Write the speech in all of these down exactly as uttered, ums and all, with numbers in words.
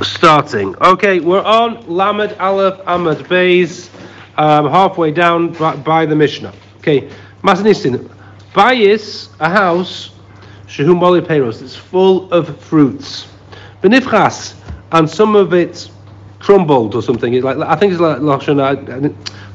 Starting. Okay, we're on Lamed Aleph Amud Beis, um, halfway down by, by the Mishnah. Okay, Masanisin, Bayis, a house, Shehu Moli Peiros, it's full of fruits. Benifchas, and some of it crumbled or something. It's like I think it's like Lashon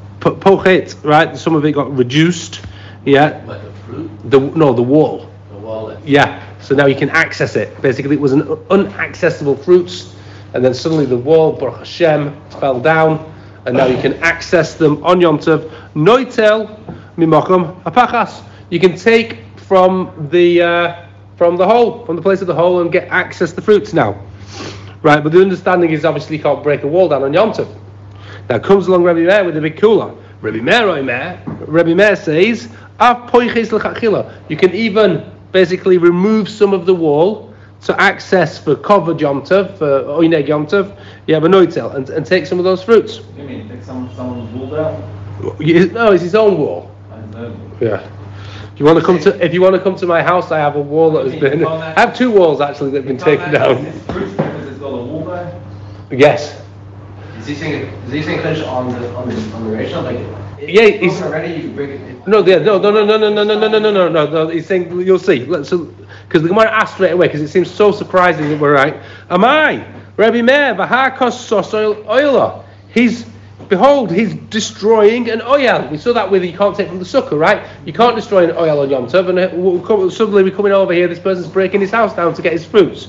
Pochet, right? Some of it got reduced. Yeah. Like a fruit? The no, the wall. The wall. Yeah. So now you can access it. Basically, it was an unaccessible fruits. And then suddenly the wall, Baruch Hashem, fell down, and now you can access them on Yom Tov. Noitel mimakom apachas. You can take from the uh, from the hole, from the place of the hole, and get access to the fruits now. Right, but the understanding is obviously you can't break a wall down on Yom Tov. Now comes along Rabbi Meir with a big cooler. Rabbi Meir, Meir, Rabbi Meir says, Av poiches l'chachila. You can even basically remove some of the wall to access for covered Yom Tov, for oineg Yom Tov, you have a noitel, and, and take some of those fruits. What do you mean, take some, someone's wall down? No, it's his own wall. I know. Yeah. If you want to come to, if you want to come to my house, I have a wall that has been. I have two walls actually that have been taken down. It's fruits because it's got a wall there. Yes. Is he saying? Is he saying finish on the on the on the ratio? Like, yeah, he's already. You can break it. No, yeah, no, no, no, no, no, no, no, no, no, no, no, no. He's saying you'll see. Let's, so, because the Gemara asked straight away because it seems so surprising that we're right. Am I Rabbi Meir v'hakos sosoil oila? He's behold, he's destroying an oil. We saw that with you can't take from the sukkah, right? You can't destroy an oil on Yom Tov, and suddenly we're coming over here. This person's breaking his house down to get his fruits,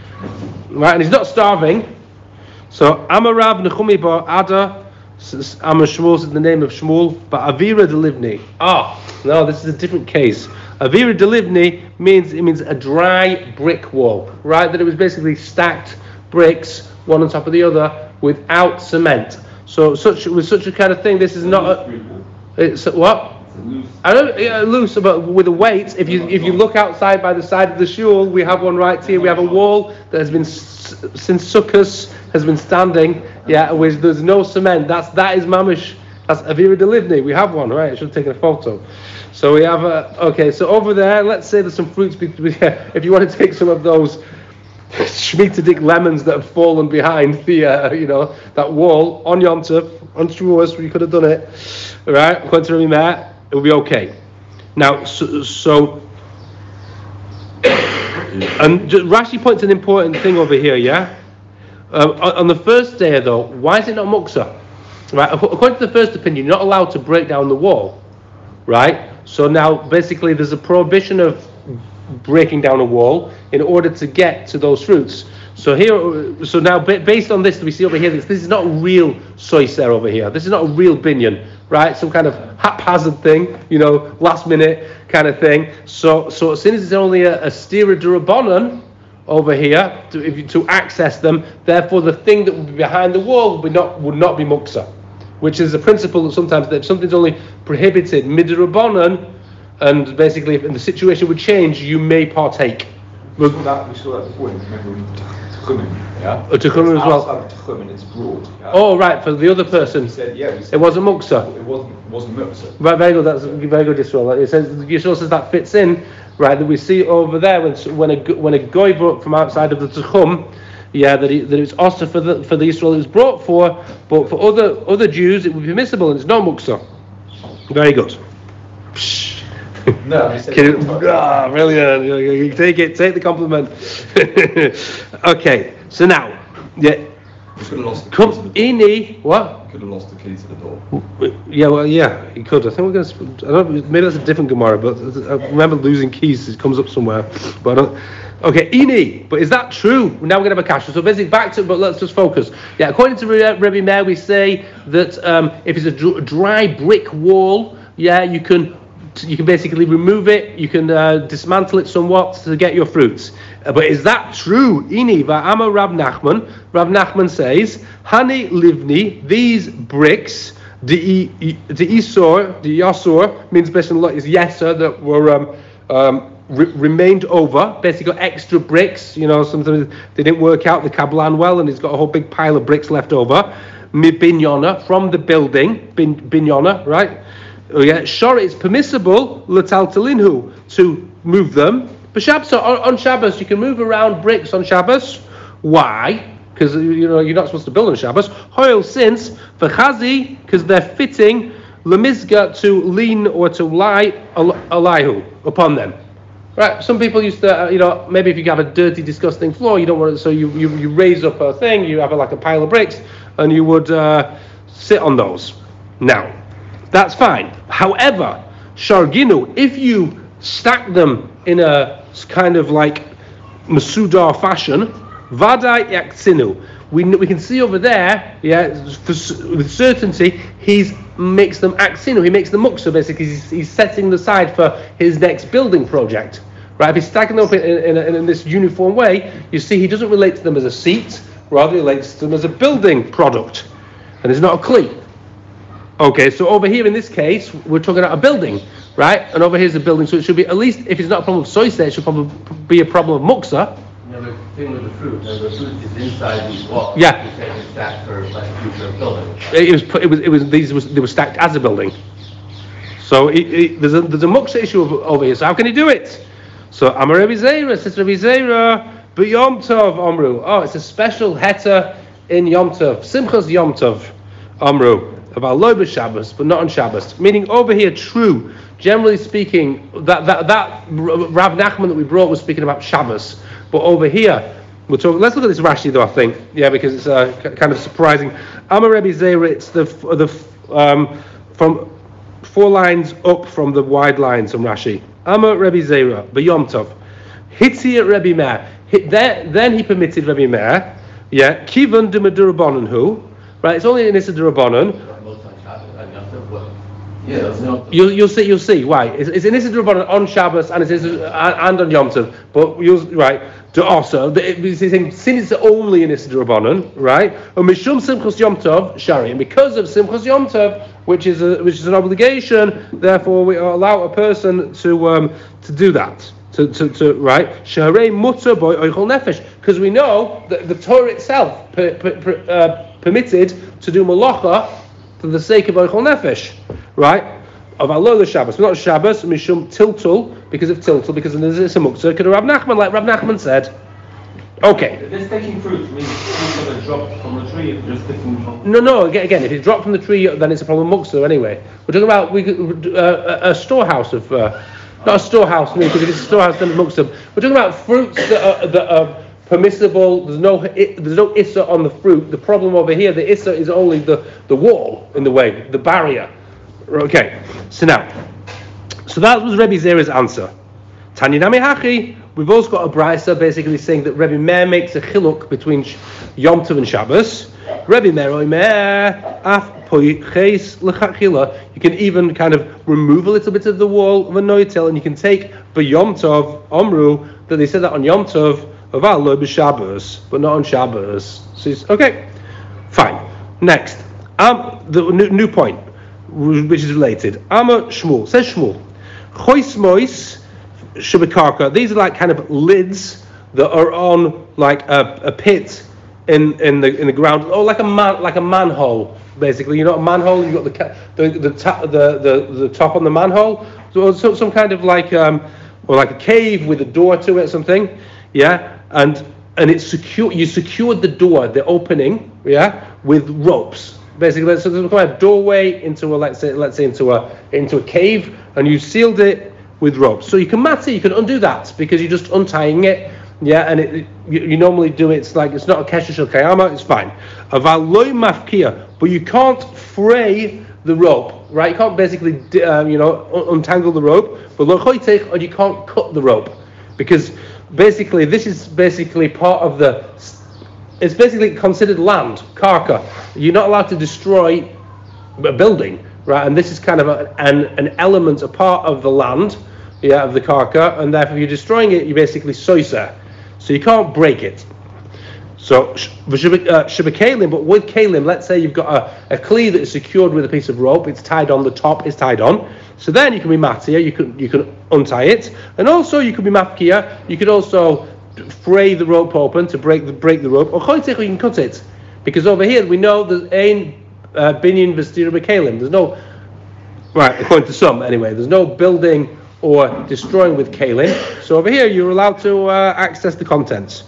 right? And he's not starving. So Amarav Nechumi bar Ada. Amar Shmuel is the name of Shmuel, but Avira Delivni. Ah, oh, no, this is a different case. Avira Delivni means it means a dry brick wall, right? That it was basically stacked bricks, one on top of the other, without cement. So, such with such a kind of thing, this is not a. It's a, what? Loose. I don't yeah, loose, but with a weight. If you if you look outside by the side of the shul, we have one right here. We have a wall that has been since Sukkot has been standing. Yeah, with there's no cement. That's that is mamish. That's Avira Delivni. We have one, right? I should have taken a photo. So we have a okay. So over there, let's say there's some fruits. If you want to take some of those Shemitah lemons that have fallen behind the uh, you know that wall on Yom Tov on Shavuos, we could have done it, right? According to Rabbi Meir, it will be okay. Now, so, so and Rashi points an important thing over here, yeah? Uh, on, on the first day, though, why is it not muksa? Right? According to the first opinion, you're not allowed to break down the wall, right? So now, basically, there's a prohibition of breaking down a wall in order to get to those fruits. So here, so now, based on this, we see over here, this, this is not real soiser over here. This is not a real binyan, right? Some kind of haphazard thing, you know, last minute kind of thing. So, so since it's only a, a stira d'Rabbanan over here to, if you, to access them, therefore the thing that would be behind the wall would not would not be muksa, which is a principle that sometimes that if something's only prohibited mid-Rabbanan, and basically if the situation would change, you may partake. We saw that, we saw that before, remember, we Techumen, yeah? Oh, Techumen as well. Outside of Techumen, it's broad. Yeah? Oh, right, for the other person. We said, yeah, we said, it wasn't muksa. It wasn't, it wasn't muksa. Right, very good, that's very good, Yisrael. It says, Yisrael says that fits in, right, that we see over there when when a, when a goy brought from outside of the Techum, yeah, that, he, that it was also for the for the Yisrael it was brought for, but for other other Jews it would be permissible and it's no muksa. Very good. No, I said ah, brilliant. You take it, take the compliment. Okay, so now, yeah. We could have lost the key Come, to the door. Ini, what? Could have lost the key to the door. Yeah, well, yeah, he could. I think we're going to. I don't. Maybe that's a different Gemara, but I remember losing keys. It comes up somewhere, but I don't. Okay, Ini, but is that true? Now we're going to have a kasha. So basically, back to. But let's just focus. Yeah, according to Rabbi Meir, we say that um, if it's a dr- dry brick wall, yeah, you can. You can basically remove it. You can uh, dismantle it somewhat to get your fruits. Uh, but is that true? Ini va'ama Rav Nachman. Rav Nachman says, Hani livni, these bricks, the isor, the yasor means basically is yeser that were um, um, re- remained over. Basically, extra bricks. You know, sometimes they didn't work out the kabbalan well, and he's got a whole big pile of bricks left over. Mi binyona from the building, bin, binyona, right? Oh yeah, sure, it's permissible l'taltalinhu to move them. But Shabbos, on, on Shabbos, you can move around bricks on Shabbos. Why? because you know you're not supposed to build on Shabbos. Hoil since for chazi, because they're fitting lemizga to lean or to lie alayhu upon them. Right, some people used to, uh, you know, maybe if you have a dirty, disgusting floor, you don't want it, so you, you, you raise up a thing, you have a, like a pile of bricks, and you would uh, sit on those. Now, that's fine. However, sharginu, if you stack them in a kind of like masudar fashion, vadai yaksinu, we we can see over there, yeah, for, with certainty, he makes them aksinu, he makes them muksa, basically, he's, he's setting the side for his next building project. Right, if he's stacking them up in, in, in, in this uniform way, you see he doesn't relate to them as a seat, rather he relates to them as a building product. And it's not a kli. Okay, so over here in this case, we're talking about a building, right? And over here's a building, so it should be, at least if it's not a problem of soise, it should probably be a problem of muksa. You know, the thing with the fruit, you know, the fruit is inside these walls. Yeah. You say it's stacked for like a future building. It was, it was, it was, these was, they were stacked as a building. So it, it, there's a there's a muksa issue over, over here. So how can he do it? So Amar Rabbi Zera, says Rabbi Zera, but Yom Tov Amru. Oh, it's a special heta in Yom Tov. Simchas Yom Tov Amru. About loy b'Shabbos, but not on Shabbos. Meaning over here, true. Generally speaking, that that that Rav Nachman that we brought was speaking about Shabbos. But over here, we're talking. Let's look at this Rashi though. I think, yeah, because it's uh, kind of surprising. Amar Rabbi Zera, it's the the um, from four lines up from the wide lines from Rashi. Amar Rabbi Zera, b'Yom Tov, Hitzir Rabbi Meir. Then he permitted Rabbi Meir, yeah, Kivan de Medurabonon who, right? It's only in Issa Durabonon. Yeah, no. You'll you'll see you'll see why it's, it's in Issa Durabonon on Shabbos and it's and on Yom Tov, but you'll right to also it's saying since it's only in Issa Durabonon, right? And Mishum Simchos Yom Tov Shari, and because of Simchos Yom Tov, which is a, which is an obligation, therefore we allow a person to um, to do that. To, to, to right, Shaharei Mutter Boy Oichol Nefesh, because we know that the Torah itself per, per, per, uh, permitted to do malacha for the sake of Oichol Nefesh, right? Of Allah the Shabbos, not Shabbos, Mishum Tiltul, because of Tiltul, because there's a Muktzah, could Rav Nachman, like Rav Nachman said. Okay. This taking fruit means fruit that dropped from the tree, if just taking from... No, no, again, again, if it's dropped from the tree, then it's a problem of Muktzah anyway. We're talking about we, uh, a, a storehouse of. Uh, Not a storehouse, because if it's a storehouse, then it looks up. We're talking about fruits that are, that are permissible. There's no there's no issa on the fruit. The problem over here, the issa is only the, the wall in the way, the barrier. Okay, so now, so that was Rebbe Zera's answer. Tanya Nami Hachi, we've also got a brisa basically saying that Rebbe Meir makes a chiluk between Yom Tov and Shabbos. Rebbe Meir Oimer af poiches lechachila. You can even kind of remove a little bit of the wall of a noitel, and you can take for Yom Tov Omru that they said that on Yom Tov of Allah b'Shabbos, but not on Shabbos. So it's, okay, fine. Next, um, the new, new point, which is related. Amma Shmuel says Shmuel, chois mois shabekarka. These are like kind of lids that are on like a, a pit in in the in the ground, or like a man like a manhole. Basically, you know, a manhole. You got the the the, ta- the the the top on the manhole, so, so some kind of like um or like a cave with a door to it, or something. Yeah, and and it's secure. You secured the door, the opening. Yeah, with ropes. Basically, so there's kind of doorway into a let's say let's say into a into a cave, and you sealed it with ropes. So you can mat it, you can undo that because you're just untying it. Yeah, and it, you, you normally do it. It's like it's not a kesher shel kayama. It's fine. Aval loy mafkia, but you can't fray the rope, right? You can't basically, uh, you know, un- untangle the rope. But lo choitech, or you can't cut the rope, because basically this is basically part of the. It's basically considered land, karka. You're not allowed to destroy a building, right? And this is kind of a, an an element, a part of the land, yeah, of the karka, and therefore if you're destroying it, you're basically soiser. So you can't break it. So shibakalim, but with kalim, let's say you've got a, a kli that is secured with a piece of rope. It's tied on. The top is tied on. So then you can be matia. You can you can untie it, and also you could be mafkia. You could also fray the rope open to break the break the rope. Or choitech, you can cut it, because over here we know there's ein binyan v'stira b'kalim. There's no right, according to some anyway. There's no building or destroying with kalim. So over here you're allowed to uh, access the contents.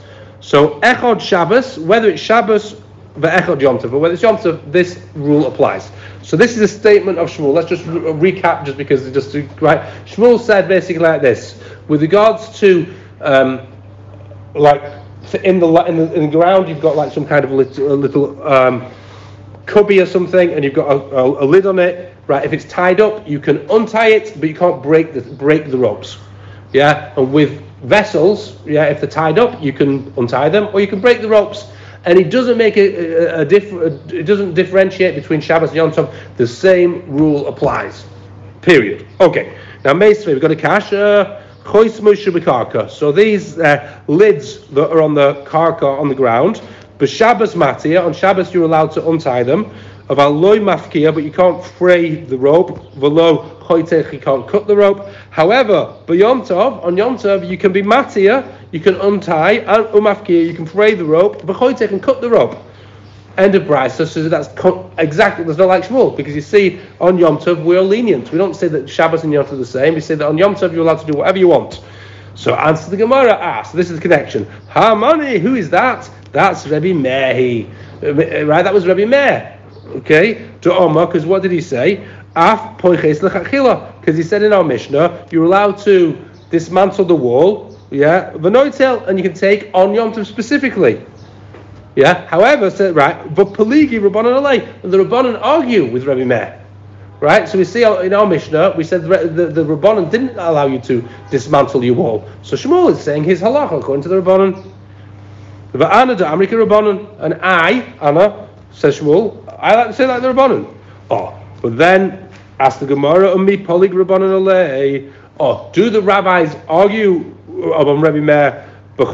So Echad Shabbos, whether it's Shabbos, the Echad Yom Tov, or whether it's Yom Tov, this rule applies. So this is a statement of Shmuel. Let's just re- recap, just because it's just to, right. Shmuel said basically like this, with regards to um, like in the in the, in the ground, you've got like some kind of a little, a little um, cubby or something, and you've got a, a, a lid on it. Right, if it's tied up, you can untie it, but you can't break the break the ropes. Yeah, and with vessels, yeah, if they're tied up, you can untie them, or you can break the ropes. And it doesn't make a, a, a different. It doesn't differentiate between Shabbos and Yom Tov. The same rule applies. Period. Okay. Now, Meisvei, we've got a cash. Chois Moshe b'karka. So these uh, lids that are on the karka on the ground, b'Shabbos matia. On Shabbos, you're allowed to untie them. Of loy mafkia, but you can't fray the rope. V'lo choitech, you can't cut the rope. However, b'Yom Tov, on Yom Tov, you can be matia. You can untie, and umafkia, you can fray the rope, b'choitech, and cut the rope. End of brisa. So that's co- exactly, there's not like Shmuel, because you see, on Yom Tov, we're lenient. We don't say that Shabbos and Yom Tov are the same. We say that on Yom Tov, you're allowed to do whatever you want. So answer the Gemara, ah, so this is the connection. Hamani, who is that? That's Rebbe Meir. Right, that was Rebbe Meir. Okay, to Omar, because what did he say? Af poiches lechachila, because he said in our Mishnah, you're allowed to dismantle the wall, yeah, v'noitel, and you can take on Yom Tov specifically. Yeah. However, so, right, but Peligi Rabbanan alay, and the Rabbanan argue with Rebbe Meir. Right. So we see in our Mishnah, we said the the, the Rabbanan didn't allow you to dismantle your wall. So Shmuel is saying his halacha according to the Rabbanan. V'ana da Amrika Rabbanan, and I, Anna, says Shmuel, I like to say like the Rabbanan. Oh, but then ask the Gemara, Ummi Polig Rabbanan alay. Oh, do the rabbis argue about Rebbe Meir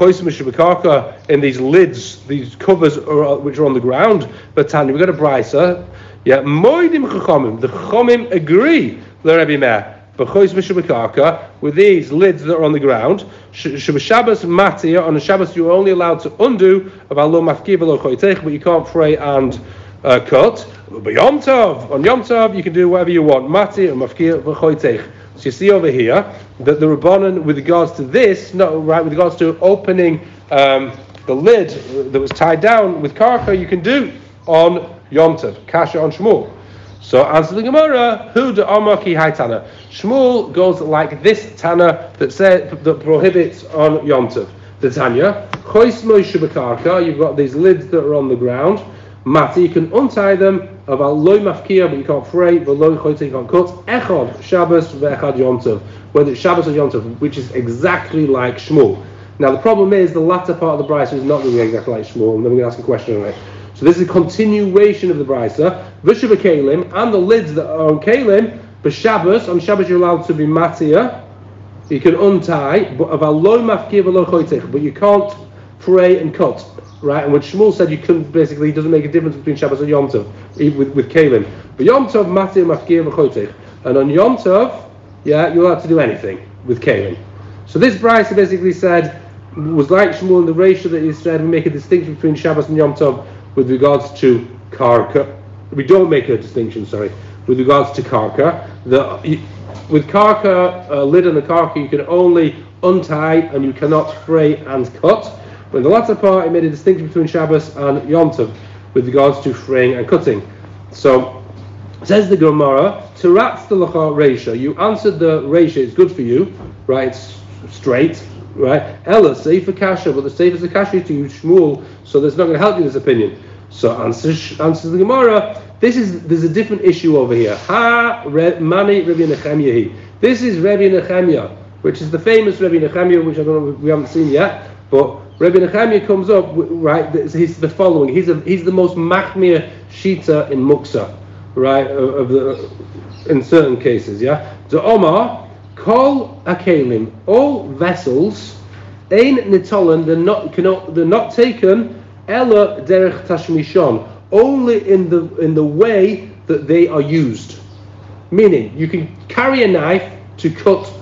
in these lids, these covers are, which are on the ground? But Tanya, we've got a brisa. Yeah, Moedim Chachamim. The Chachamim agree the Rebbe Meir with these lids that are on the ground. Shabbos Matia, on the Shabbos you're only allowed to undo about lo mafki v'lo choitech, but you can't fray and uh, cut. But Yom Tov, on Yom Tov you can do whatever you want. Mati and mafki v'choitech. So you see over here that the Rabbanan, with regards to this, not right, with regards to opening um, the lid that was tied down with karka, you can do on Yom Tov. Kasha on Shmuel. So answer the Gemara, who de Amaki Haitana? Shmuel goes like this Tana that says that prohibits on Yom Tov. The Tanya, Chois Moshe b'karka, you've got these lids that are on the ground. Mati, you can untie them. About loy mafkia, but you can't fray. But loy choiteh, you can't cut. Echad Shabbos ve'echad Yom Tov, whether it's Shabbos or Yom Tov, which is exactly like Shmuel. Now the problem is the latter part of the brisa is not going to be exactly like Shmuel, and then we're going to ask a question on it. So this is a continuation of the brisa. V'shuva kalim, and the lids that are on kalim. But Shabbos, on Shabbos you're allowed to be matia. You can untie, but about loy mafkia v'loy choiteh, but you can't fray and cut. Right, and when Shmuel said you couldn't, basically, it doesn't make a difference between Shabbos and Yom Tov with with kalim. But Yom Tov, matir, mafkir, v'choitech, and on Yom Tov, yeah, you're allowed to do anything with kalim. So this brisa basically said was like Shmuel in the ratio that he said we make a distinction between Shabbos and Yom Tov with regards to karka. We don't make a distinction, sorry, with regards to karka. The with karka, a lid on the karka, you can only untie and you cannot fray and cut. But in the latter part, it made a distinction between Shabbos and Yom Tov with regards to fraying and cutting. So, says the Gemara, Teratz the Lacha Reisha, you answered the Reisha, it's good for you, right, it's straight, right? Ella, Sefer Kasha, but the Sefer is a Kasha to you, Shmuel, so that's not going to help you this opinion. So, answers, answers the Gemara, this is, there's a different issue over here. Ha, Re, Mani, Rebbe Nechemiah. This is Rebbe Nechemiah, which is the famous Rebbe Nechemiah, which I don't know, we haven't seen yet, but Rebbe Nechemiah comes up, right, he's the following, he's a, he's the most machmir shita in Muksa, right, of, of the, in certain cases, yeah. So Omar, kol akelim, all vessels, ein nitolan, they're not, cannot, they're not taken, ella derech tashmishon, only in the, in the way that they are used. Meaning, you can carry a knife to cut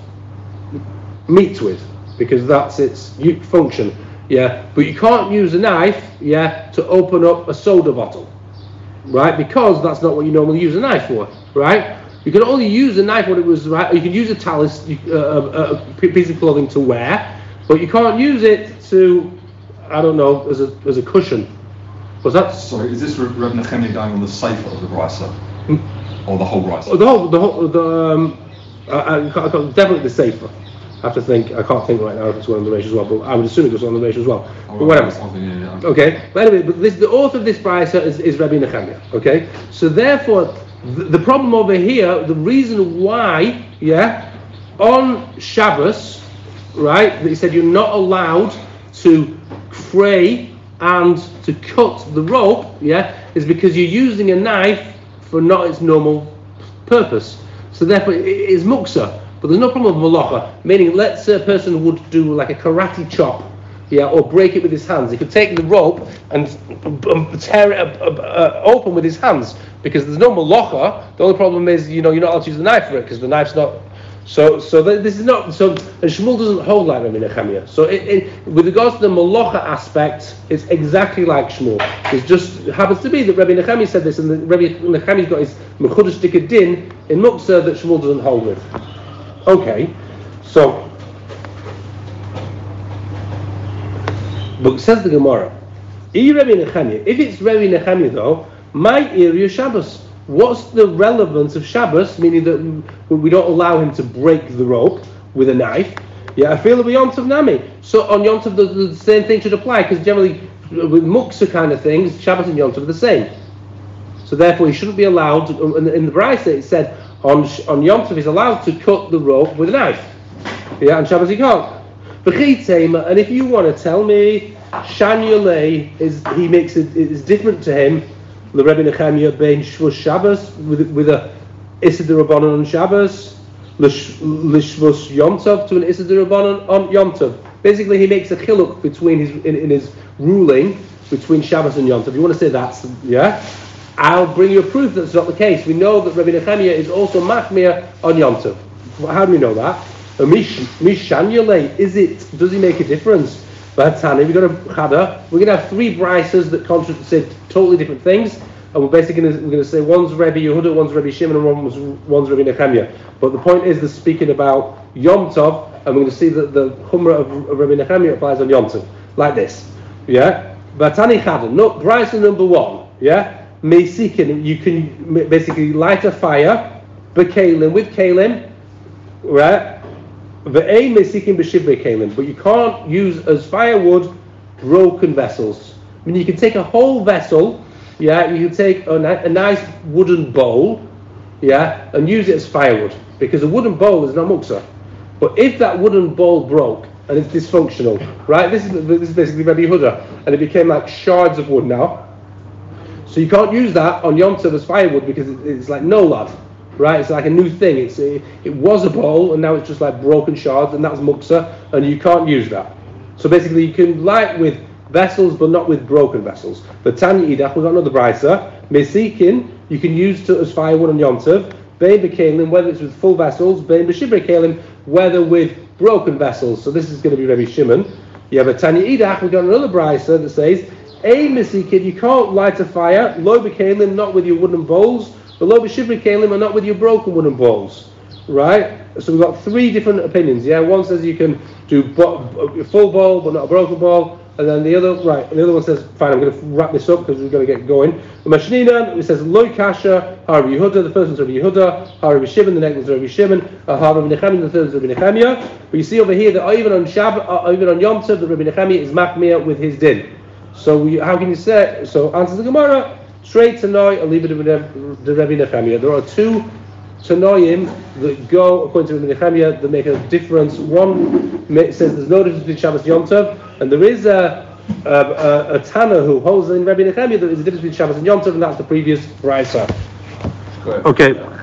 meat with, because that's its function. Yeah, but you can't use a knife, yeah, to open up a soda bottle, right? Because that's not what you normally use a knife for, right? You can only use a knife when it was right. You can use a talus, uh, a, a piece of clothing to wear, but you can't use it to I don't know, as a as a cushion. Was that? Sorry, is this Reb Nechemia going on the safer of the brisa, or the whole brisa? The whole, the whole, the um, I, I, I can't, definitely the safer. I have to think. I can't think right now if it's one on the Reish as well, but I would assume it was on the Reish as well. Oh, but whatever. Okay, yeah, yeah. Okay. But anyway, but this, the author of this brisa is, is Rabbi Nechemia. Okay. So therefore, the, the problem over here, the reason why, yeah, on Shabbos, right, that he said you're not allowed to fray and to cut the rope, yeah, is because you're using a knife for not its normal purpose. So therefore, it is muksa. But there's no problem with malacha, meaning let's say a person would do like a karate chop, yeah, or break it with his hands. He could take the rope and um, tear it uh, uh, open with his hands, because there's no malacha. The only problem is, you know, you're not allowed to use the knife for it because the knife's not. So, so th- this is not. So, and Shmuel doesn't hold like Rabbi Nechemia. So, it, it, with regards to the malacha aspect, it's exactly like Shmuel. It just happens to be that Rabbi Nechemia said this, and the, Rabbi Nechemia's got his mechudesh dikadin in muksa that Shmuel doesn't hold with. Okay, so, but says the Gemara, if it's Rabbi Nechemia though, my area Shabbos. What's the relevance of Shabbos? Meaning that we don't allow him to break the rope with a knife. Yeah, I feel it'll be Yom Tov Nami. So on Yom Tov, the, the same thing should apply, because generally with muksa kind of things, Shabbos and Yom Tov are the same. So therefore, he shouldn't be allowed. To, in, in the Brisa, it said on on Yom Tov he's allowed to cut the rope with a knife. Yeah, on Shabbos he can't. And if you want to tell me, Shanyulei is he makes it is different to him. The Rebbe Nechemia bein Shvus Shabbos with with a Issa D'Rabbanan on Shabbos, L'Shvus Yom Tov to an Issa D'Rabbanan on Yom Tov. Basically, he makes a chiluk between his in, in his ruling between Shabbos and Yom Tov. You want to say that's yeah? I'll bring you a proof that's not the case. We know that Rebbe Nechemia is also machmir on Yom Tov. How do we know that? Mishanyule, is it? Does he make a difference? But Tani, we've got a chada. We're going to have three brisas that contradict, say totally different things, and we're basically going to, we're going to say one's Rebbe Yehuda, one's Rebbe Shimon, and one's, one's Rebbe Nechemia. But the point is, they're speaking about Yom Tov, and we're going to see that the chumrah of, of Rebbe Nechemia applies on Yom Tov, like this. Yeah. But Tani chada. No, brisa number one. Yeah. Meisikin, you can basically light a fire, b'kelim with kelim, right? V'ein meisikin b'shivre kelim, but you can't use as firewood broken vessels. I mean, you can take a whole vessel, yeah, you can take a, ni- a nice wooden bowl, yeah, and use it as firewood, because a wooden bowl is not muksa. But if that wooden bowl broke and it's dysfunctional, right? This is this is basically Rebbe Yehuda, and it became like shards of wood now. So you can't use that on Yom Tov as firewood because it, it's like no lad, right? It's like a new thing. It's it, it was a bowl and now it's just like broken shards, and that's muksa, and you can't use that. So basically, you can light with vessels, but not with broken vessels. But Tanya Idach, we've got another brisa. Mesikin, you can use to, as firewood on Yom Tov. Bein b'kelim, whether it's with full vessels. Bein b'shivre kelim, whether with broken vessels. So this is going to be Rebbe Shimon. Yeah, but Tanya Idach, we've got another brisa that says, a mesikin, you can't light a fire, lo b'kelim, not with your wooden bowls, but lo b'shivre kelim, and not with your broken wooden bowls, right? So we've got three different opinions. Yeah, one says you can do bo- a full bowl but not a broken bowl, and then the other, right? And the other one says, fine, I'm going to wrap this up because we're going to get going. The Mashnina, it says lo kasha, Harav Yehuda, the first one's Rabbi Yehuda, Harav Shimon, the next one's Rabbi Shimon, Harav Nechemia, the third is Rabbi Nechemia. But you see over here that even on Shab, uh, even on Yom Tov, the Rabbi Nechemia is machmir with his din. So we, how can you say? So answer the Gemara straight to Noi, and leave it to the Rebbe Nechemia. There are two Tanoim that go according to Rebbe Nechemia that make a difference. One says there's no difference between Shabbos and Yom Tov, and there is a a, a, a Tana who holds in Rebbe Nechemia that there's a difference between Shabbos and Yom Tov, and that's the previous brisa. Okay.